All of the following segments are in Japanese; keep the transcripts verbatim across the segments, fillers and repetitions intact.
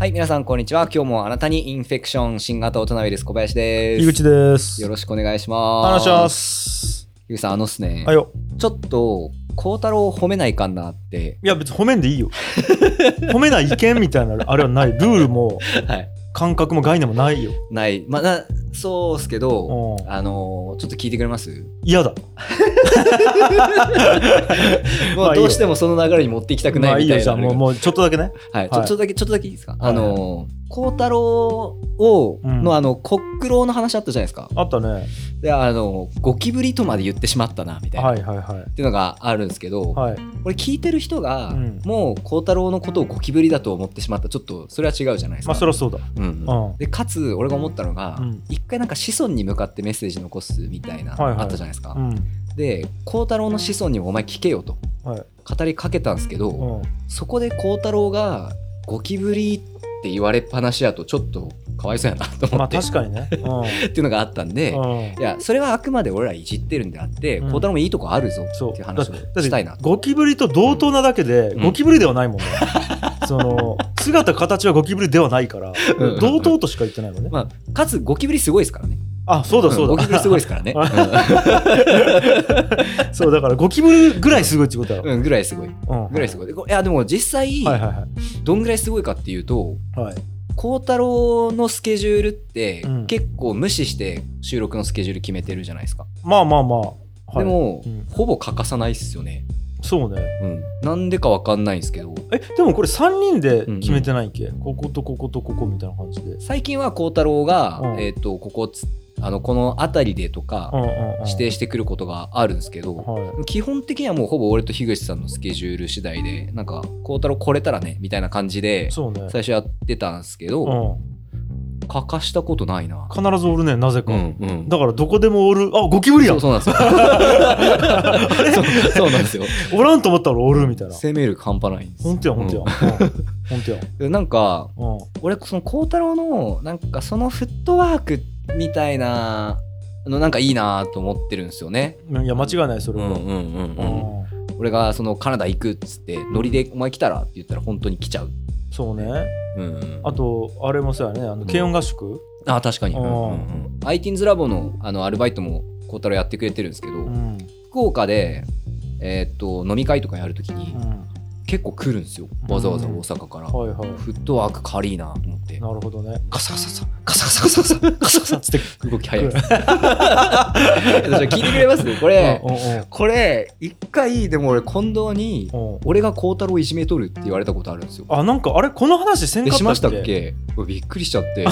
はい、皆さんこんにちは。今日もあなたにインフェクション新型大人ウイルス小林です。 井口です。 よろしくお願いします。 お願いします。 井口さん、あのっすね、 はいよ。 ちょっと孝太郎を褒めないかんなって。 いや別に褒めんでいいよ。褒めない意見みたいなあれはない。ルールもはい感覚も概念もないよ。 ない。まあなそうっすけど、 うんあのー、ちょっと聞いてくれます？ 嫌だ。 もうどうしてもその流れに持っていきたくないみたいな。まあいいよ、 じゃあもう、もうちょっとだけね。 はい、はい、ちょっとだけちょっとだけいいですか？ はい、 あのー、孝太郎をの、うん、あのコックローの話あったじゃないですか。 あったね。 で、あのゴキブリとまで言ってしまったなみたいな、 はいはいはい、っていうのがあるんですけど、 はい、 これ聞いてる人が、うん、もう孝太郎のことをゴキブリだと思ってしまった。ちょっとそれは違うじゃないですか。 まあそりゃそうだ。 うんうん、でかつ俺が思ったのが、うん、一回なんか子孫に向かってメッセージ残すみたいな、はいはい、あったじゃないですか。うん、で孝太郎の子孫にもお前聞けよと、はい、語りかけたんですけど、うん、そこで孝太郎がゴキブリって言われっぱなしやとちょっとかわいそうやなと思って、まあ確かにね、うん、 っていうのがあったんで、うん、いやそれはあくまで俺らいじってるんであって孝、うん、太郎もいいとこあるぞっていう話をしたいなと。 ゴキブリと同等なだけで、うん、ゴキブリではないもんね、うん、その姿形はゴキブリではないから、うん、同等としか言ってないもんね、 まあ、かつゴキブリすごいですからね。 あ、そうだそうだ、 うん、ゴキブリすごいですからね。 そうだからゴキブリぐらいすごいってことだろ。 うん、ぐらいすごい、うん、ぐらいすごい。いやでも実際、はいはいはい、どんぐらいすごいかっていうと、はい、孝太郎のスケジュールって、うん、結構無視して収録のスケジュール決めてるじゃないですか。 まあまあまあ、はい、 でも、うん、ほぼ欠かさないっすよね。 そうね、 うん、なんでかわかんないんですけど。 えでもこれさんにんで決めてないっけ、うんうん、こことこことここみたいな感じで。 最近は孝太郎が、うん、えーとここつあのこの辺りでとか指定してくることがあるんですけど、うんうん、基本的にはもうほぼ俺と樋口さんのスケジュール次第で、なんか孝太郎来れたらねみたいな感じで最初やってたんですけど、うん、欠かしたことないな。 必ずおるね、なぜか、 うんうん、 だからどこでもおる。あ、ゴキブリやん。 そうそうなんですよ。そう、そうなんですよ。 おらんと思ったらおるみたいな。 生命力半端ないんです。 ほんとやほんとや、うん、ほんとや。 なんか、うん、俺その孝太郎のなんかそのフットワークみたいなのなんかいいなと思ってるんですよね。 いや間違いないそれは、うんうんうんうん、 俺がそのカナダ行くっつってノリでお前来たらって言ったら本当に来ちゃう。 そうね、うんうん、あとあれもそうやね、あの軽音合宿、 うん、あ確かに、うんうんうん、アイティーンズラボの、 あのアルバイトも孝太郎やってくれてるんですけど、うん、福岡で、えー、っと飲み会とかやるときに、うん結構来るんですよ、わざわざ大阪から、うんはいはい、フットワーク軽いなと思って。 なるほどね。 ガサガササガサガサガサガサガサガサつって動き早いです聞いてくれますこれ、うんうんうん、これ一回でも俺近藤に、うん、俺が孝太郎いじめとるって言われたことあるんですよ。 あ、なんかあれこの話せんかったっけ？ しましたっけ？びっくりしちゃって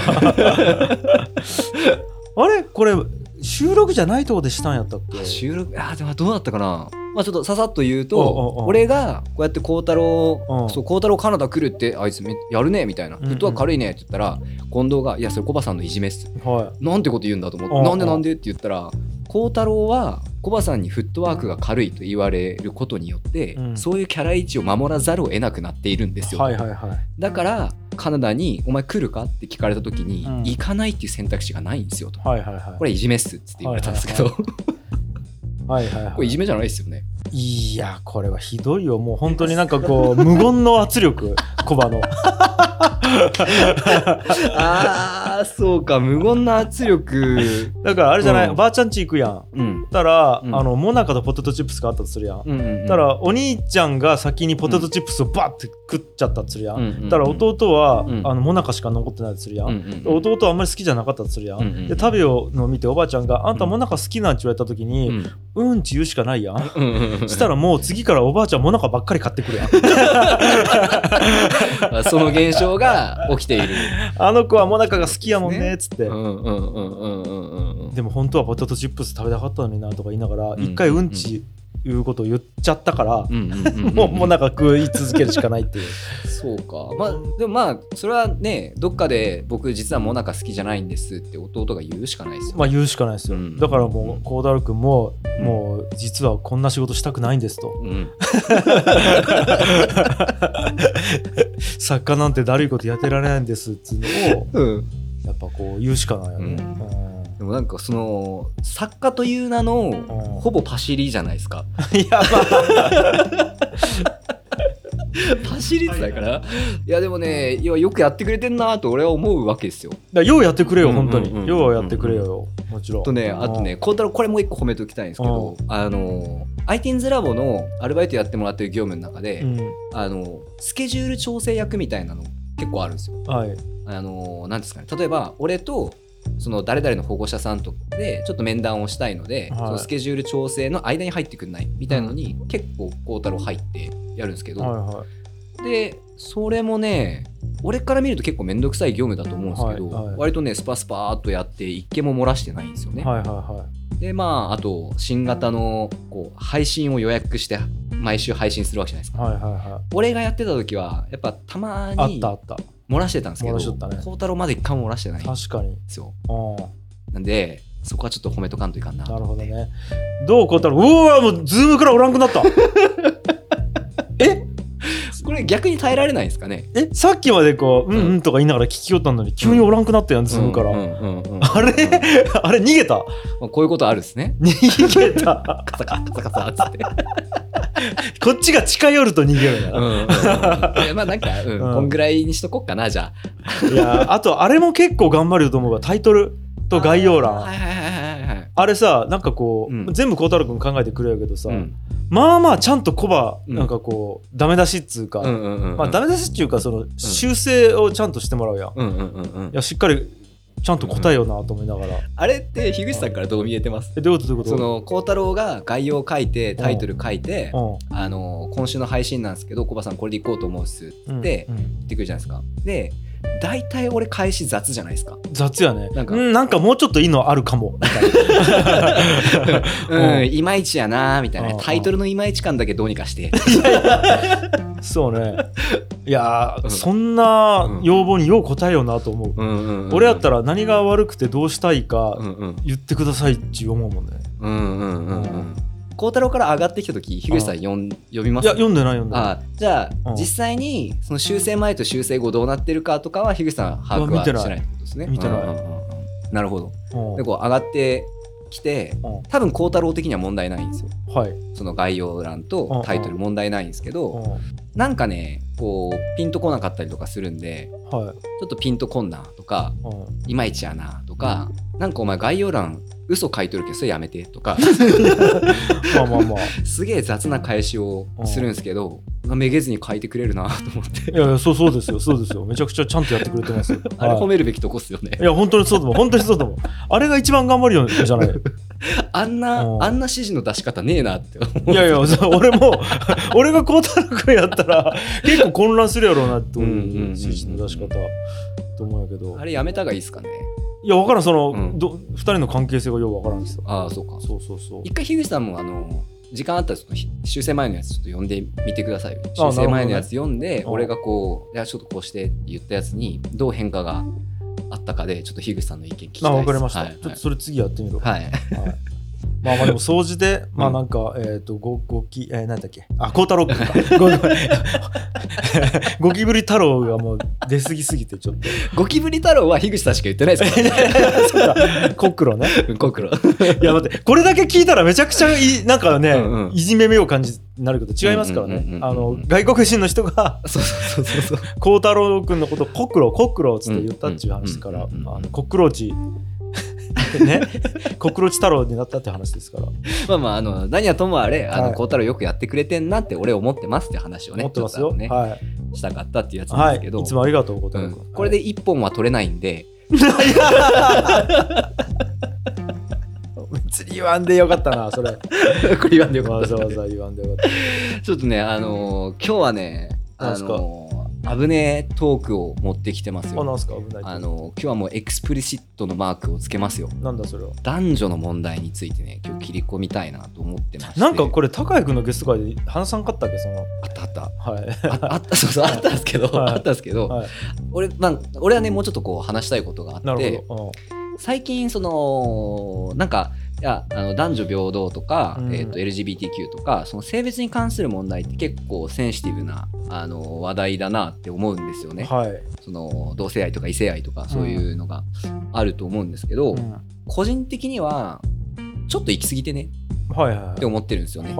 あれこれ収録じゃないとこでしたんやったっけ？ 収録、あでもどうだったかな。まあちょっとささっと言うと、おうおうおう俺がこうやって孝太郎、そう孝太郎カナダ来るってあいつやるねみたいな、フットワーク軽いねって言ったら、近藤がいやそれコバさんのいじめっす、はい、なんてこと言うんだと思って、おうおうなんでなんでって言ったら、孝太郎はコバさんにフットワークが軽いと言われることによって、うん、そういうキャラ位置を守らざるを得なくなっているんですよ、はいはいはい、だからカナダにお前来るかって聞かれた時に、うん、行かないっていう選択肢がないんですよと、はいはいはい、これいじめっすって言われたんですけど、はいはいはいはいはいはい、これいじめじゃないですよね。 いやこれはひどいよ。もう本当になんかこう無言の圧力コバのあーそうか、無言の圧力だからあれじゃない、うん、ばあちゃん家行くやん、うん、たら、うん、あのモナカとポテトチップスがあったとするやん、うんうんうん、たらお兄ちゃんが先にポテトチップスをバッて食っちゃったとするやん、うんうんうん、たら弟は、うん、あのモナカしか残ってないとするやん、うんうんうん、弟はあんまり好きじゃなかったとするやん、うんうんうん、で食べようのを見ておばあちゃんがあんたモナカ好きなんて言われた時に、うんうんち言うしかないやんしたらもう次からおばあちゃんモナカばっかり買ってくるやんその現象が起きているあの子はモナカが好きやもんねっつって、でも本当はポテトチップス食べたかったのになとか言いながら一回うんちいうことを言っちゃったから、もうモナカ食い続けるしかないっていうそうか、まあでもまあそれはね、どっかで僕実はモナカ好きじゃないんですって弟が言うしかないですよ、ね、 まあ言うしかないですよ、うん、だからもう孝太郎君も、うん、もう実はこんな仕事したくないんですと、うん、作家なんてだるいことやってられないんですっつうのを、うん、やっぱこう言うしかないよね、うんうん、 でもなんかその作家という名のほぼパシリじゃないですか。 いやまあパシリってたから、はい、いやでもねいやよくやってくれてんなと俺は思うわけですよ。 だようやってくれよ本当に、うんうんうん、ようやってくれよもちろん。 とねあとね孝太郎これもう一個褒めておきたいんですけど、あの アイティーンズ ラボのアルバイトやってもらってる業務の中で、うん、あのスケジュール調整役みたいなの結構あるんですよ。はい、あのなんですかね、例えば俺とその誰々の保護者さんとでちょっと面談をしたいので、はい、そのスケジュール調整の間に入ってくんないみたいなのに、うん、結構孝太郎入ってやるんですけど、はいはい、でそれもね俺から見ると結構めんどくさい業務だと思うんですけど、はいはい、割とねスパスパーっとやって一件も漏らしてないんですよね。はいはいはい、でまああと新型のこう配信を予約して毎週配信するわけじゃないですか、はいはいはい、俺がやってた時はやっぱたまにあったあった漏らしてたんですけど、孝、ね、太郎まで一回も漏らしてないんですよ。確かにそう。なんでそこはちょっと褒めとかんといかんなと思って。なるほどね。どう孝太郎、うわもうズームからおらんくなったえこれ逆に耐えられないですかね。えさっきまでこう、うん、うんうんとか言いながら聞きよったのに急におらんくなったやん、ズームから、うんうんうんうん、あれあれ逃げた、まあ、こういうことあるですね。逃げたカサカサカサカサっつってこっちが近寄ると逃げるな、うんうんうん、いやまあなんか、うんうん、こんぐらいにしとこっかなじゃあいやあとあれも結構頑張ると思うわ。タイトルと概要欄 あ,、はいはいはいはい、あれさなんかこう、うん、全部孝太郎くん考えてくれるけどさ、うん、まあまあちゃんとコバなんかこう、うん、ダメ出しっつうか、うんうんうんうん、まあダメ出しっていうかその修正をちゃんとしてもらうやん、うんうんうんうん、いやしっかりちゃんと答えようなと思いながら、うん、あれって樋口さんからどう見えてます？えどういうことどういうこと？その孝太郎が概要書いてタイトル書いて、うん、あの今週の配信なんですけどコバさんこれでいこうと思うっすって言ってくるじゃないですか。で大体俺返し雑じゃないですか。雑やね。なんか、うん、なんかもうちょっといいのあるかもみたいな、うん、いまいちやなみたいな、タイトルのいまいち感だけどうにかしてそうね。いや、うん、そんな要望によう答えようなと思う、うんうんうんうん、俺やったら何が悪くてどうしたいか言ってくださいって思うもんね。うんうんうんうん。孝太郎から上がってきた時樋口さん読ん読みます？いや読んでない読んでない。あじゃあ実際にその修正前と修正後どうなってるかとかは樋口さん把握はしてないってことですね。見てない。うんうんうん、なるほど。でこう上がってきて多分孝太郎的には問題ないんですよ、はい、その概要欄とタイトル問題ないんですけど、なんかねこうピンとこなかったりとかするんで、はい、ちょっとピンとこんなとかいまいちやなとか、なんかお前概要欄嘘書いとるけどそれやめてとかまあまあまあすげえ雑な返しをするんですけど、めげずに書いてくれるなと思って。いやいやそうそうですよそうですよ、めちゃくちゃちゃんとやってくれてますよあれ褒めるべきとこっすよね。いや本当にそうだもん本当にそうだもんあれが一番頑張るよじゃないあんなあんな指示の出し方ねえなって思う。いやいや俺も俺が孝太郎君やったら結構混乱するやろうなって思う、うんうんうんうん、指示の出し方と思うんやけど、あれやめたがいいですかね。いや分からん、その、うん、どふたりの関係性がよう分からんですよ。ああそうか。そうそうそう。一回樋口さんもあの時間あったら修正前のやつちょっと読んでみてくださいよ。修正前のやつ読んで、ね、俺がこういやちょっとこうしてって言ったやつにどう変化があったかでちょっと樋口さんの意見聞きたいです。あ分かりました、はい、ちょっとそれ次やってみろ。はい、はいまあまあでも掃除で、まあなんか、うん、えっ、ー、と、ご、ごき、えー、なんだっけ、あ、孝太郎くんか。ゴキブリ太郎がもう出過ぎすぎてちょっと。ゴキブリ太郎は樋口さんしか言ってないですからそうか、コックロね。コックロ。いや待って、これだけ聞いたらめちゃくちゃい、なんかね、うんうん、いじめめを感じになるけど違いますからね。あの、外国人の人が、そうそうそうそう。孝太郎くんのことコックロ、コックロつって言ったっていう話から、あのコックローチ、ね、コクロチ太郎になったって話ですから。まあまあ、あの何はともあれ、あの孝太郎よくやってくれてんなって俺思ってますって話をね、思ってますよ、ね、はい、したかったっていうやつなんですけど、はい、いつもありがとう孝太郎君、うん、これでいっぽんは取れないんで別に言わんでよかったなそれこれ言わんでよかった、わざわざ言わんでよかったちょっとね、あのー、今日はね、あのー危ねえトークを持ってきてますよ。あ、なんすか危ない。あの今日はもうエクスプリシットのマークをつけますよ。なんだそれは。男女の問題についてね、今日切り込みたいなと思ってまして。なんかこれ高井君のゲスト会で話さんかったっけ、その。あったあった。はい。あ, あったそうそうあったんですけど、はい、あったんですけど、はい、俺まあ俺はねもうちょっとこう話したいことがあって。なるほど。最近そのなんか。いやあの男女平等とか、うんえー、と エルジービーティーキュー とかその性別に関する問題って結構センシティブなあの話題だなって思うんですよね、はい、その同性愛とか異性愛とかそういうのがあると思うんですけど、うん、個人的にはちょっと行き過ぎてね、はいはいはい、って思ってるんですよね、はい、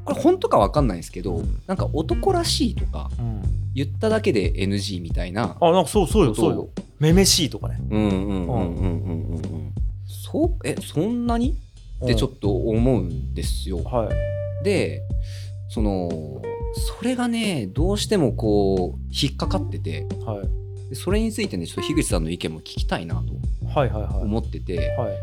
これ本当か分かんないんですけど、うん、なんか男らしいとか言っただけで エヌジー みたいな、 うん、あなんかそうそうよそうよめめしいとかねうんうんうんうんうんうんそうえそんなにってちょっと思うんですよ、はい、でそのそれがねどうしてもこう引っかかってて、はい、でそれについてねちょっと樋口さんの意見も聞きたいなと思ってて、はいはいはい、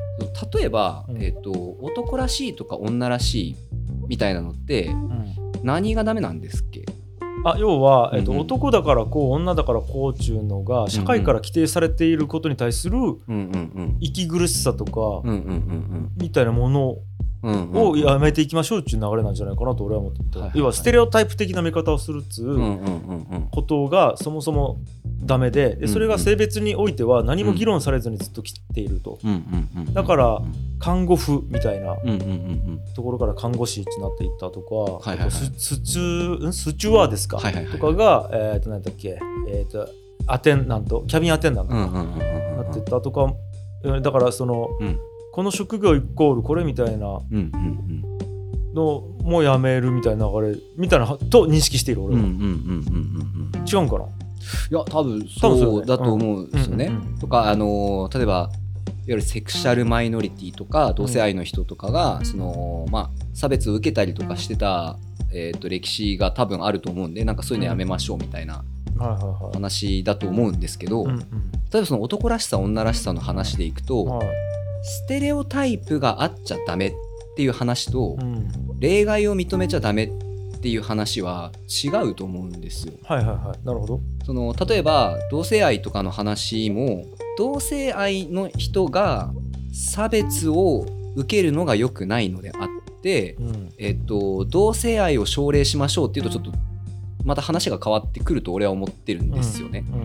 例えば、うんえーと、男らしいとか女らしいみたいなのって、うん、何がダメなんですっけ？ あ要は、えーとうんうん、男だからこう女だからこうっていうのが社会から規定されていることに対する息苦しさとかみたいなものをやめていきましょうっていう流れなんじゃないかなと俺は思ってて、はいはいはい、要はステレオタイプ的な見方をするっつうことがそもそもダメで、でそれが性別においては何も議論されずにずっと来ていると、だから看護婦みたいなところから看護師ってなっていったとか、はいはいはい、ス, スチュスチュワーですか、はいはいはい、とかが、えー、と何だっけ、えー、とアテンナントキャビンアテンダントとかなっていったとか、だからその、うん、この職業イコールこれみたいなのもやめるみたいな流れみたいなと認識している俺は、うんうんうんうんうん、違うんかな。 いや多分そうだと思うんですよね、うんうんうん、とかあの例えばいわゆるセクシャルマイノリティとか同性愛の人とかが、うん、そのまあ差別を受けたりとかしてた、えー、と歴史が多分あると思うんでなんかそういうのやめましょうみたいな話だと思うんですけど、うんうん、例えばその男らしさ女らしさの話でいくと、はい、ステレオタイプがあっちゃダメっていう話と、うん、例外を認めちゃダメっていう話は違うと思うんですよ。 はいはいはい、なるほど。 その例えば同性愛とかの話も同性愛の人が差別を受けるのが良くないのであって、うんえっと、同性愛を奨励しましょうっていうとちょっとまた話が変わってくると俺は思ってるんですよね、うんうん、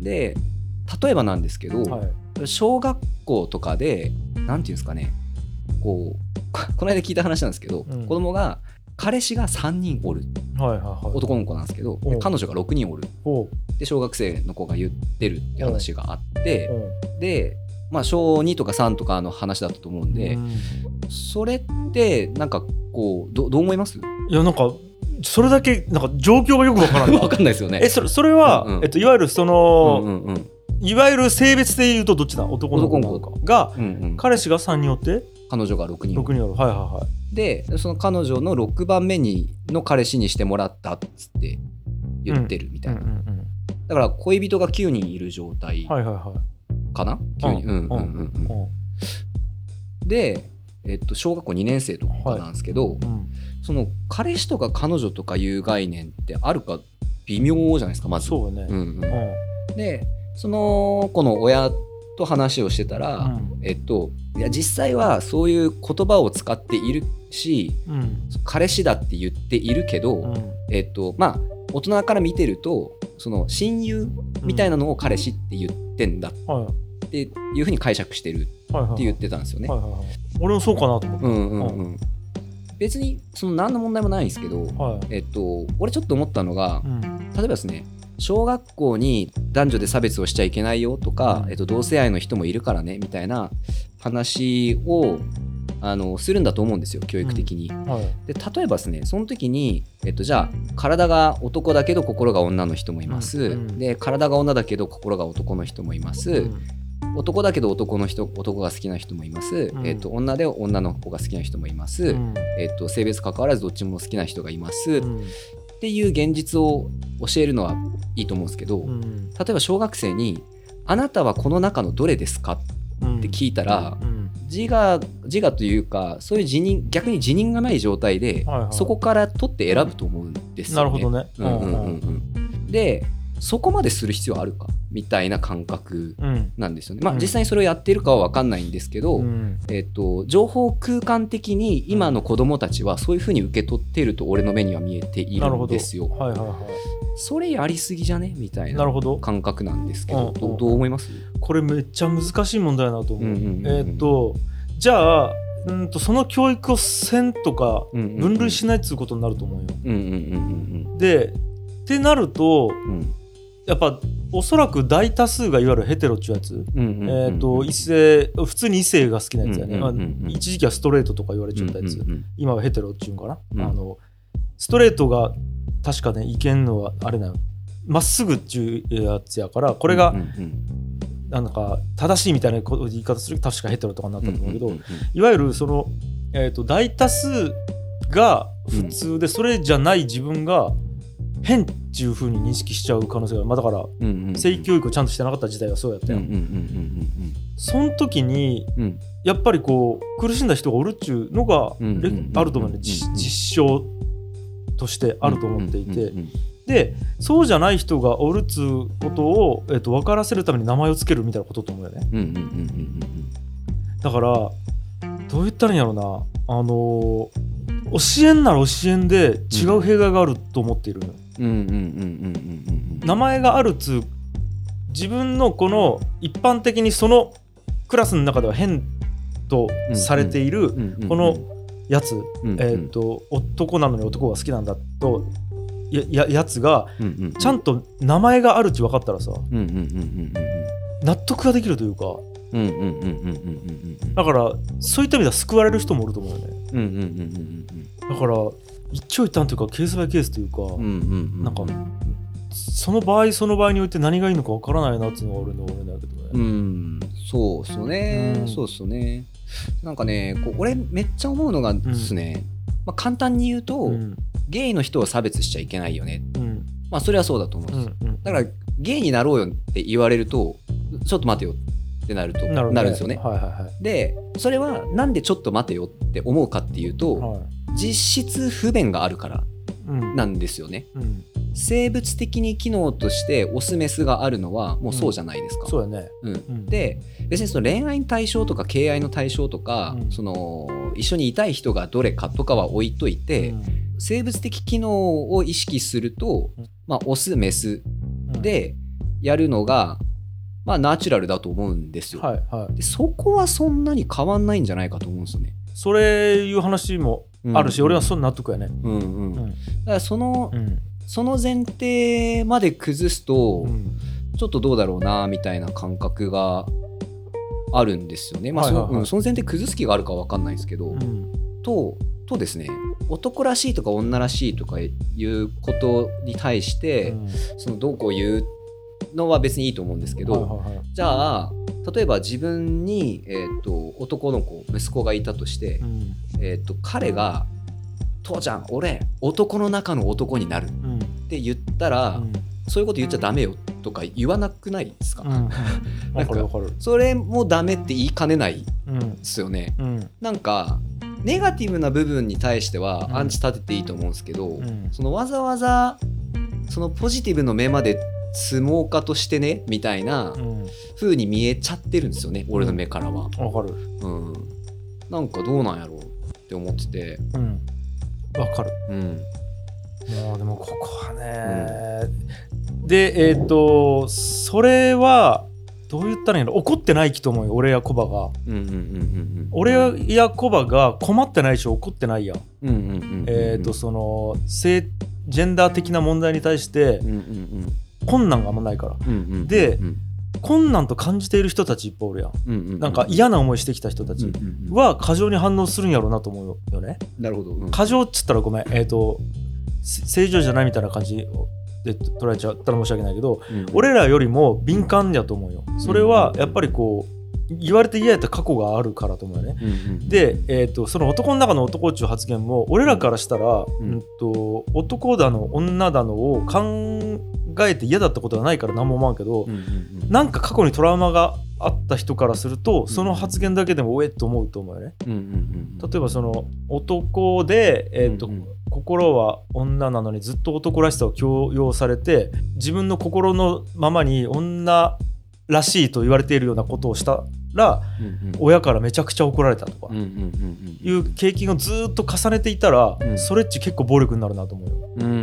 で例えばなんですけど、はい、小学校とかでなんていうんですかねこうこの間聞いた話なんですけど、うん、子供が彼氏がさんにんおる、はいはいはい、男の子なんですけどで彼女がろくにんおるで小学生の子が言ってるって話があってで、まあ、小にとかさんとかの話だったと思うんで、うん、それってなんかこう ど, どう思います？ いやなんかそれだけなんか状況がよくわからないわかんないですよね。 え そ, それは、うんうんえっと、いわゆるその、うんうんうん、いわゆる性別で言うとどっちだ男の子なのかが、うんうん、彼氏がさんにんおって彼女がろくにんおる。 ろくにんおる、はいはいはい。 でその彼女のろくばんめにの彼氏にしてもらったっつって言ってるみたいな、うんうんうんうん、だから恋人がきゅうにんいる状態かな、はいはいはい、きゅうにん、うんうんうんうん、で、えっと、小学校にねん生とかなんですけど、はいうん、その彼氏とか彼女とかいう概念ってあるか微妙じゃないですかまず。 そうね、うんうん、 でその子の親と話をしてたら、うん、えっといや実際はそういう言葉を使っているし、うん、彼氏だって言っているけど、うん、えっとまあ大人から見てるとその親友みたいなのを彼氏って言ってんだっていうふうに解釈してるって言ってたんですよね。 俺もそうかなと思って、うんうんうん、別にその何の問題もないんですけど、はいえっと、俺ちょっと思ったのが、うん、例えばですね小学校に男女で差別をしちゃいけないよとか、うんえっと、同性愛の人もいるからねみたいな話をあのするんだと思うんですよ教育的に、うんはい、で例えばですねその時に、えっと、じゃあ体が男だけど心が女の人もいます、うん、で体が女だけど心が男の人もいます、うん、男だけど男の人男が好きな人もいます、うんえっと、女で女の子が好きな人もいます、うんえっと、性別関わらずどっちも好きな人がいます、うんっていう現実を教えるのはいいと思うんですけど、うん、例えば小学生にあなたはこの中のどれですかって聞いたら、うん、自我、自我というかそういう自認逆に自認がない状態で、はいはい、そこから取って選ぶと思うんですよね。 なるほどね、うんうんうんうん、でそこまでする必要あるかみたいな感覚なんですよね、うんまあ、実際にそれをやっているかは分かんないんですけど、うんえーと、情報空間的に今の子どもたちはそういうふうに受け取っていると俺の目には見えているんですよ、はいはいはい、それやりすぎじゃねみたいな感覚なんですけ ど, ど, どう思います？ これめっちゃ難しい問題だなと思う、うんうんうんうん、えーとじゃあうんとその教育をせんとか分類しないっていうことになると思うよ、うんうんうんうん、でってなると、うんやっぱおそらく大多数がいわゆるヘテロっていうやつ、うんうんうん、えー、と異性普通に異性が好きなやつやね、うんうんうんうん、一時期はストレートとか言われちゃったやつ、うんうんうん、今はヘテロっていうんかな、うん、あのストレートが確かねいけんのはあれなのまっすぐっちゅうやつやからこれがなんか正しいみたいな言い方すると確かヘテロとかになったと思うけど、いわゆるその、えーと大多数が普通でそれじゃない自分が変っていう風に認識しちゃう可能性がある、まあ、だから性教育をちゃんとしてなかった時代はそうやったよ。その時にやっぱりこう苦しんだ人がおるっちゅうのがあると思うね、実証としてあると思っていて、でそうじゃない人がおるっつうことを、えー、と分からせるために名前をつけるみたいなことと思うよね。だからどう言ったらいいんやろうな、あのー、教えんなら教えんで違う弊害があると思っているのよ。名前があるっつう自分のこの一般的にそのクラスの中では変とされているこのやつ、えー、と男なのに男が好きなんだとや, や, やつがちゃんと名前があるって分かったらさ納得ができるというか、だからそういった意味では救われる人もおると思うよね。だから一長一短というかケースバイケースというか、なんかその場合その場合において何がいいのか分からないなっていうのが俺の俺だけどね。 うん、そうっすよね、うん、そうっすよね。なんかねこう俺めっちゃ思うのがですね、うんまあ、簡単に言うと、うん、ゲイの人を差別しちゃいけないよね、うんまあ、それはそうだと思うんですよ、うんうん、だからゲイになろうよって言われるとちょっと待てよってなると な, る、ね、なるんですよね、はいはいはい、でそれはなんでちょっと待てよって思うかっていうと、はい、実質不便があるからなんですよね、うんうん、生物的に機能としてオスメスがあるのはもうそうじゃないですか、うん、そうだね、うんうん、で別にその恋愛の対象とか敬愛の対象とか、うん、その一緒にいたい人がどれかとかは置いといて、うん、生物的機能を意識すると、うんまあ、オスメスでやるのが、まあ、ナチュラルだと思うんですよ、はいはい、でそこはそんなに変わんないんじゃないかと思うんですよね。それいう話もあるし、うん、俺はそんな納得やね、うんうんうん、だからその、うん、その前提まで崩すと、うん、ちょっとどうだろうなみたいな感覚があるんですよね、まあはいはいはい、そ, うん、その前提崩す気があるか分かんないですけど、うん、と, とですね男らしいとか女らしいとかいうことに対して、うん、そのどうこう言うのは別にいいと思うんですけど、はいはいはい、じゃあ例えば自分に、えー、と男の子息子がいたとして、うんえー、と彼が父ちゃん俺男の中の男になるって言ったら、うん、そういうこと言っちゃダメよとか言わなくないですか、うん、なんかそれもダメって言いかねないですよね、うん、なんかネガティブな部分に対してはアンチ立てていいと思うんですけど、うん、そのわざわざそのポジティブの目まで相撲家としてねみたいな風に見えちゃってるんですよね、うん、俺の目からは。わかる、うん、なんかどうなんやろうって思ってて、うん、わかる、うん、もうでもここはね、うん、でえっ、ー、とそれはどう言ったらいいの、怒ってないと思うよ俺やコバが、うんうんうんうん、俺やコバが困ってないし怒ってないやん、うんうんうんうん、えっ、ー、とその性ジェンダー的な問題に対して、うんうんうん困難があんまないから、うんうんうん、で困難と感じている人たちいっぱいおるやん、うんうんうん、なんか嫌な思いしてきた人たちは過剰に反応するんやろうなと思うよね。なるほど、うん、過剰っつったらごめん、えーと正常じゃないみたいな感じで捉えちゃったら申し訳ないけど、うんうん、俺らよりも敏感やと思うよ。それはやっぱりこう言われて嫌やった過去があるからと思うよね、うんうん、で、えーと、その男の中の男っちゅう発言も俺らからしたら、うんうんと男だの女だのを考えて嫌だったことがないから何も思わんけど、うんうんうん、なんか過去にトラウマがあった人からするとその発言だけでもおえっと思うと思うよね、うんうんうん、例えばその男で、えーとうんうん、心は女なのにずっと男らしさを強要されて自分の心のままに女らしいと言われているようなことをしたら、うんうん、親からめちゃくちゃ怒られたとか、うんうんうんうん、いう経験をずっと重ねていたら、うん、それっち結構暴力になるなと思うよ、うんうんうん、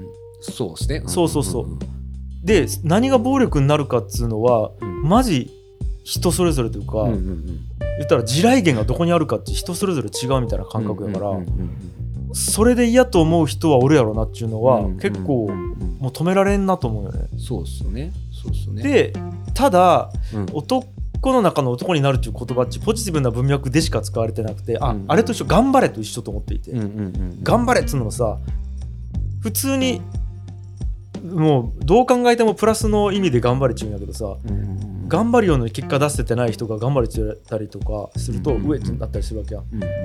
そうですね、そうそうそう、うんうんうん、で何が暴力になるかっつうのは、うん、マジ人それぞれというか、うんうんうん、言ったら地雷原がどこにあるかって人それぞれ違うみたいな感覚やから、うんうんうんうん、それで嫌と思う人はおるやろなっていうのは、うんうんうん、結構もう止められんなと思うよね。そうですよね、そうですよね。でただ、うん、男の中の男になるっていう言葉ってポジティブな文脈でしか使われてなくて、あ、うんうん、あれと一緒、頑張れと一緒と思っていて、うんうんうん、頑張れっつうのもさ普通にもうどう考えてもプラスの意味で頑張れちゅうんやけどさ、うん、頑張るような結果出せてない人が頑張れちゃったりとかすると上ってなったりするわけや、うんうんうん、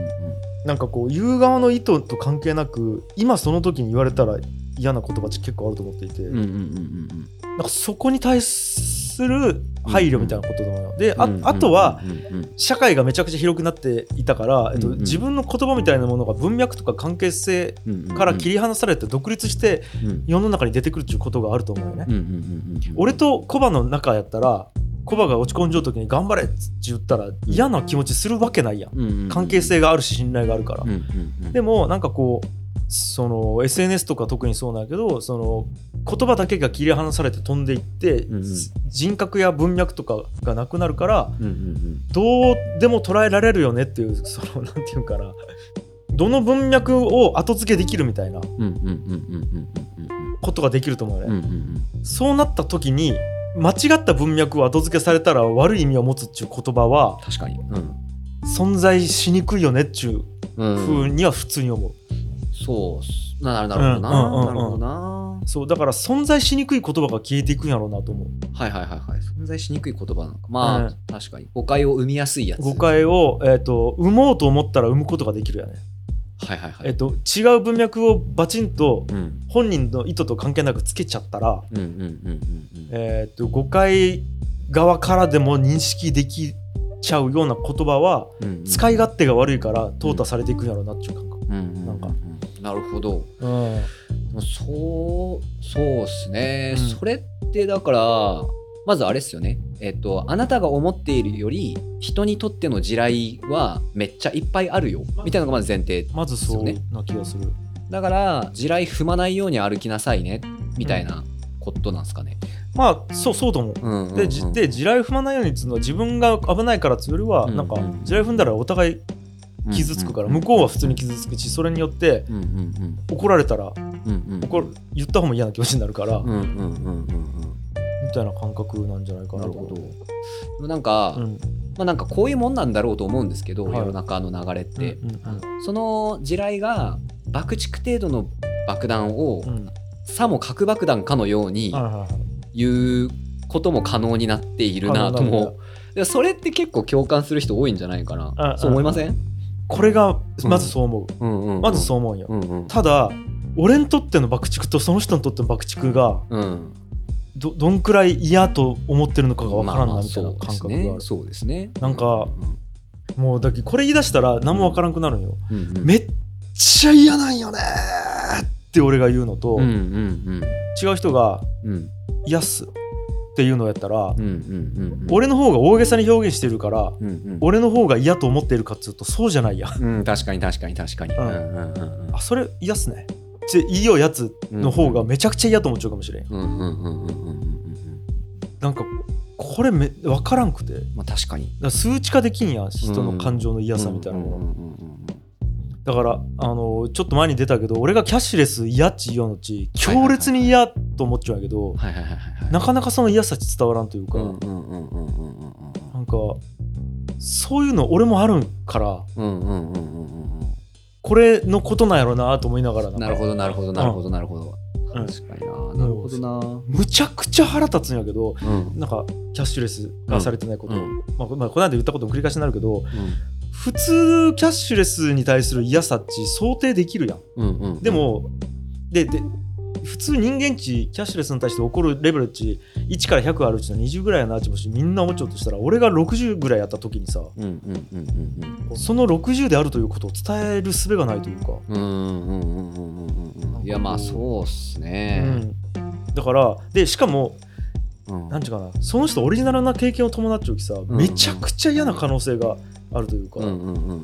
なんかこう言う側の意図と関係なく今その時に言われたら嫌な言葉って結構あると思っていて、うんうんうんうん、なんかそこに対する配慮みたいなことだよ、うんうん、で あ, あとは社会がめちゃくちゃ広くなっていたから、えっと、自分の言葉みたいなものが文脈とか関係性から切り離されて独立して世の中に出てくるっていうことがあると思うよね、うんうんうんうん、俺とコバの中やったらコバが落ち込んじゃう時に頑張れって言ったら嫌な気持ちするわけないやん、うんうんうん、関係性があるし信頼があるから、うんうんうん、でもなんかこうその エスエヌエス とか特にそうなんだけどその言葉だけが切り離されて飛んでいって、うんうん、人格や文脈とかがなくなるから、うんうんうん、どうでも捉えられるよねっていうそのなんていうかなどの文脈を後付けできるみたいなことができると思うね、うんうんうん、そうなった時に間違った文脈を後付けされたら悪い意味を持つっていう言葉は確かに、うん、 存在しにくいよねっていう風には普通に思う、 そうなるほどな、うんうんうん、なるほどな。 そうだから存在しにくい言葉が消えていくんやろうなと思う。 はいはいはいはい。存在しにくい言葉なんかまあ、うん、確かに誤解を生みやすいやつ。 誤解を、えーと、生もうと思ったら生むことができるよね。 はいはいはい。 えーと、違う文脈をバチンと本人の意図と関係なくつけちゃったら、うんうんうんうんうん、えーと、誤解側からでも認識できちゃうような言葉は、うんうん、使い勝手が悪いから淘汰されていくんやろうなっていう感覚、うんうんうん、なんかなるほど、うん、そうそうですね、うん、それってだからまずあれですよね、えっと、あなたが思っているより人にとっての地雷はめっちゃいっぱいあるよみたいなのがまず前提ですよね。 まずそうな気がする。 だから地雷踏まないように歩きなさいねみたいなことなんですかね、 うん、まあそうそうと思う、うんうんうん、で, で地雷踏まないようにっていうのは自分が危ないからっていうよりは、うんうん、なんか地雷踏んだらお互い傷つくから、うんうん、向こうは普通に傷つくしそれによって、うんうんうん、怒られたら、うんうん、怒る言った方も嫌な気持ちになるから、うんうんうんうん、みたいな感覚なんじゃないかなと。なるほど。なんか、うん、まあ、なんかこういうもんなんだろうと思うんですけど、はい、世の中の流れって、うんうんうん、その地雷が爆竹程度の爆弾を、うん、さも核爆弾かのように言うことも可能になっているなとも、でそれって結構共感する人多いんじゃないかな。ああそう思いません？ これがまずそう思う、うんうんうん、まずそう思うんよ、うんうん、ただ俺にとっての爆竹とその人にとっての爆竹が、うん、ど, どんくらい嫌と思ってるのかが分からんなみたいな感覚がある、まあまあそうですね、なんか、うん、もうだけこれ言い出したら何も分からんくなるんよ、うんうん、めっちゃ嫌なんよねって俺が言うのと、うんうんうん、違う人が、うん、嫌っすっていうのをやったら、うんうんうんうん、俺の方が大げさに表現してるから、うんうん、俺の方が嫌と思っているかっつうとそうじゃないや、 うん、確かに確かに確かに、うんうんうんうん、あそれ嫌っすねっていいよやつの方がめちゃくちゃ嫌と思っちゃうかもしれん、うんうんうんうんうん、なんかこれめ分からんくて、 まあ、確かにだから数値化できんや人の感情の嫌さみたいなもの、だからあのちょっと前に出たけど俺がキャッシュレス嫌っち言うのうち強烈に嫌と思っちゃうんやけど、はいはいはいはい、なかなかその嫌さっち伝わらんというか、なんかそういうの俺もあるから、うんうんうんうん、これのことなんやろうなと思いながら、 なるほどなるほどなるほどなるほど、うん、確かにな、なるほどな、 むちゃくちゃ腹立つんやけど、うん、なんかキャッシュレスがされてないこと、うんまあまあ、この間言ったことも繰り返しになるけど、うん、普通キャッシュレスに対する嫌さっち想定できるやん、うんうんうん、でもでで普通人間値キャッシュレスに対して起こるレベル値いちからひゃくあるうちのにじゅうぐらいやなってもしみんな思っちゃうとしたら俺がろくじゅうぐらいやった時にさ、うんうんうんうんうん、そのろくじゅうであるということを伝える術がないというか、うんうんうんうんうん、いやまあそうっすね、 うん、だからでしかも、うん、なんていうかな、その人オリジナルな経験を伴っちゃうきさ、うんうん、めちゃくちゃ嫌な可能性があるというか、うんうんうんうん、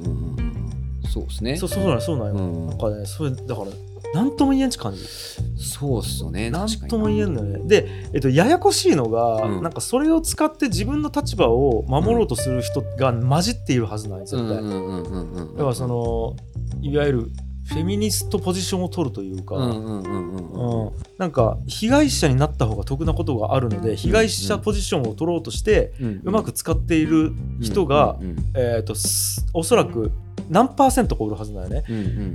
そうですね、 そうそうなんそうなんよ、うん、なんかねそれだからなんとも言えんち感じ。 そうっすよね。 なんとも言えんのよね。で、えっと、ややこしいのが、うん、なんかそれを使って自分の立場を守ろうとする人が混じっているはずなんですよ、絶対。だからそのいわゆるフェミニストポジションを取るというか、なんか被害者になった方が得なことがあるので、被害者ポジションを取ろうとして、うんうん、うまく使っている人が、うんうんうん、えーと、おそらく何パーセントかおるはずだよね、うんうんうんうん、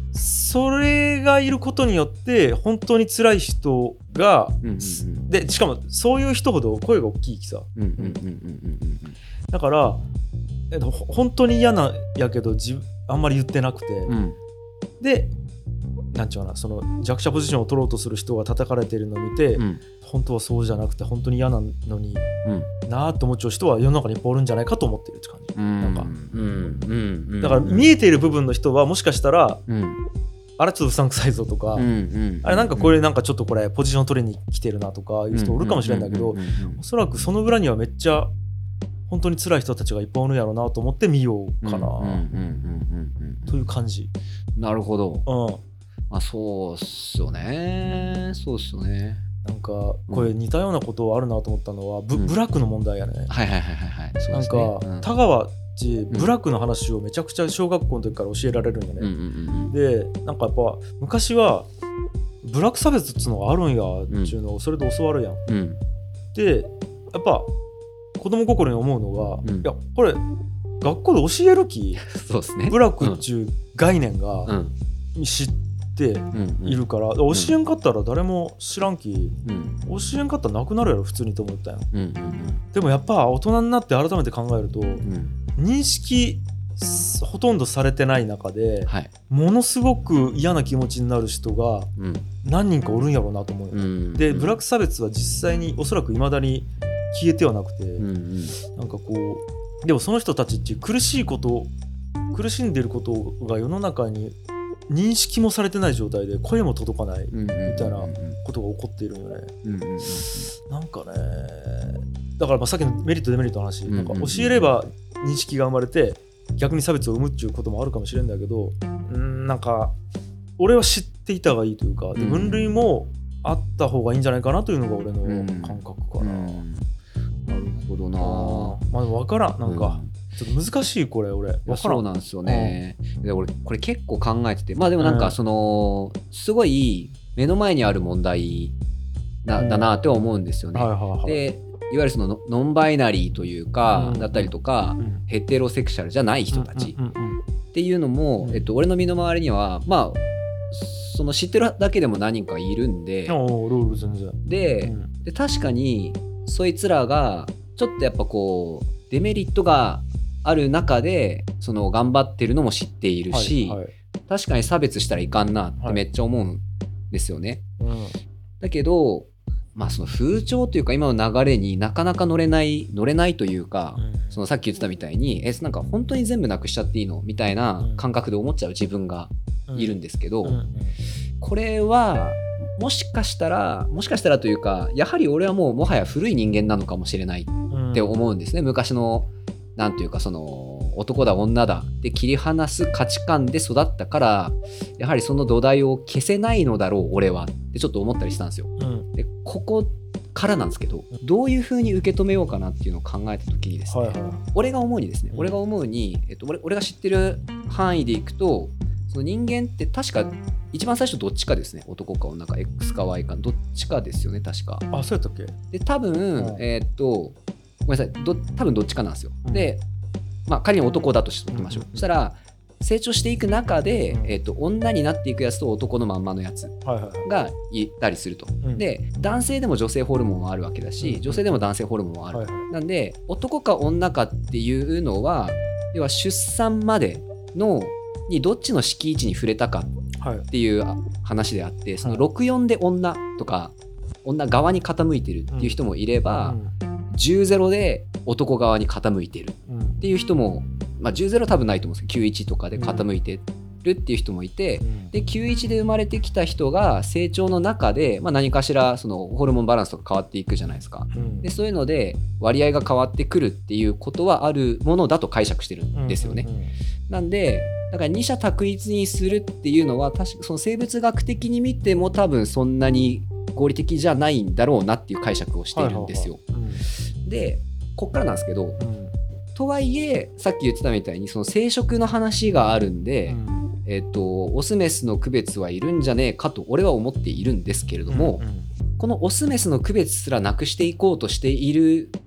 それがいることによって本当に辛い人が、うんうんうん、でしかもそういう人ほど声が大きいきさ、うんうんうんうん、だから、えっと、本当に嫌なんやけど自あんまり言ってなくて、うん、でなんちゅうかな、その弱者ポジションを取ろうとする人が叩かれてるのを見て、うん、本当はそうじゃなくて本当に嫌なのに、うん、なあと思っちゃう人は世の中にいっぱいおるんじゃないかと思ってるって感じ、うん、なんか、うんうん、だから見えている部分の人はもしかしたら、うん、あれちょっとうさんくさいぞとか、うんうん、あれなんかこれなんかちょっとこれポジション取りに来てるなとかいう人おるかもしれないんだけど、おそらくその裏にはめっちゃ本当に辛い人たちがいっぱいおるんやろうなと思って見ようかなという感じ。 なるほど、うん、あ、そうっすよね、そうっすよね。 なんかこれ似たようなことあるなと思ったのは、うん、ブ, ブラックの問題やね。 はいはいはいはい、そうですね。 なんか、うん、田川ってブラックの話をめちゃくちゃ小学校の時から教えられるんよね、うんうんうん、でなんかやっぱ昔はブラック差別っつうのがあるんやっていうのをそれで教わるやん、うん、でやっぱ子供心に思うのが、うん、いやこれ学校で教える気そうですね、 ブラックっていう概念が知っているから、うんうん、教えんかったら誰も知らんき、うん、教えんかったらなくなるやろ普通にと思ったんや、うんうんうん、でもやっぱ大人になって改めて考えると、うん、認識ほとんどされてない中で、はい、ものすごく嫌な気持ちになる人が何人かおるんやろうなと思う、うん、でブラック差別は実際におそらく未だに消えてはなくて、うんうん、なんかこうでもその人たちっていう苦しいこと苦しんでいることが世の中に認識もされてない状態で声も届かないみたいなことが起こっているよね、うんうんうん、なんかねだからまあさっきのメリットデメリットの話、うんうんうん、なんか教えれば認識が生まれて逆に差別を生むっていうこともあるかもしれんだけど、んなんか俺は知っていた方がいいというか、で分類もあった方がいいんじゃないかなというのが俺の感覚かな、うんうん、 なるほどな。 まあ分からん、なんか、うん、ちょっと難しいこれ俺分からん。 そうなんですよね、うん、で俺これ結構考えてて、まあでもなんかその、うん、すごい目の前にある問題だ、うん、だなって思うんですよね、はいはいはい、でいわゆるそのノンバイナリーというか、うん、だったりとか、うん、ヘテロセクシャルじゃない人たちっていうのも、うんえっと、俺の身の回りにはまあその知ってるだけでも何人かいるんで、で、うん、で確かにそいつらがちょっとやっぱこうデメリットがある中でその頑張ってるのも知っているし、はいはい、確かに差別したらいかんなってめっちゃ思うんですよね、はいうん、だけどまあその風潮というか今の流れになかなか乗れない乗れないというか、うん、そのさっき言ってたみたいにえなんか本当に全部なくしちゃっていいのみたいな感覚で思っちゃう自分がいるんですけど、うんうんうん、これはもしかしたらもしかしたらというかやはり俺はもうもはや古い人間なのかもしれないって思うんですね、うん、昔のなんていうかその男だ女だって切り離す価値観で育ったからやはりその土台を消せないのだろう俺はってちょっと思ったりしたんですよ、うん、でここからなんですけどどういう風に受け止めようかなっていうのを考えた時にですね、はいはい、俺が思うにですね、うん、俺が思うに、えっと、俺, 俺が知ってる範囲でいくとその人間って確か一番最初どっちかですね、男か女か X か Y かどっちかですよね確か。 あ、そうやったっけ。 で多分、うん、えー、っとごめんなさいど多分どっちかなんですよ、うん、でまあ仮に男だとしておきましょう、うん、そしたら成長していく中で、うんえー、と女になっていくやつと男のまんまのやつがいたりすると、はいはいはい、で男性でも女性ホルモンはあるわけだし、うん、女性でも男性ホルモンはある、はいはい、なんで男か女かっていうのは要は出産までのにどっちの敷地に触れたかっていう話であって、はい、そのろくよんで女とか女側に傾いてるっていう人もいれば、うんうんじゅうゼロで男側に傾いてるっていう人も、まあ、じゅうゼロ多分ないと思うんですけどきゅうじゅういちとかで傾いてるっていう人もいて、うん、できゅうじゅういちで生まれてきた人が成長の中で、まあ、何かしらそのホルモンバランスとか変わっていくじゃないですか、うん、でそういうので割合が変わってくるっていうことはあるものだと解釈してるんですよね、うんうんうん、なんでだから二者択一にするっていうのは確かその生物学的に見ても多分そんなに合理的じゃないんだろうなっていう解釈をしているんですよ、はいはいはいうん、でこっからなんですけど、うん、とはいえさっき言ってたみたいにその生殖の話があるんで、うんえーと、オスメスの区別はいるんじゃねえかと俺は思っているんですけれども、うんうん、このオスメスの区別すらなくしていこうとしているっ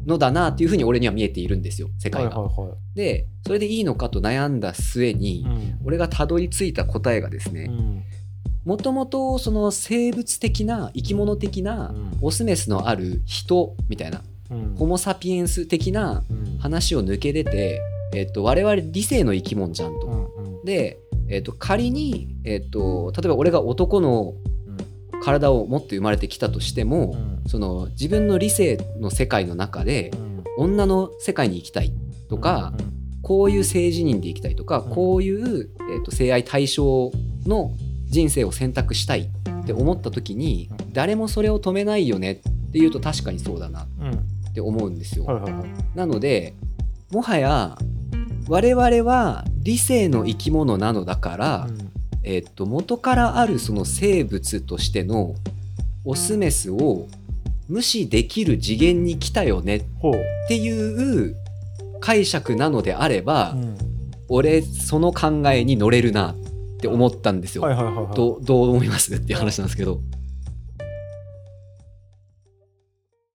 のだなっていうふうに俺には見えているんですよ、世界が、 はいはいはい、 でそれでいいのかと悩んだ末に、うん、俺がたどり着いた答えがですね、もともとその生物的な生き物的なオスメスのある人みたいな、うん、ホモ・サピエンス的な話を抜け出て、えー、と我々理性の生き物じゃんと、うんうん、で、えー、と仮に、えー、と例えば俺が男の体を持って生まれてきたとしても、うん、その自分の理性の世界の中で、うん、女の世界に行きたいとか、うんうん、こういう性自認で行きたいとか、うん、こういう、えー、と性愛対象の人生を選択したいって思った時に、うん、誰もそれを止めないよねっていうと確かにそうだなって思うんですよ、うんはいはいはい、なのでもはや我々は理性の生き物なのだから、うんえー、と元からあるその生物としてのオスメスを無視できる次元に来たよねっていう解釈なのであれば、うん、俺その考えに乗れるなって思ったんですよ、はいはいはいはい、ど, どう思いますっていう話なんですけど、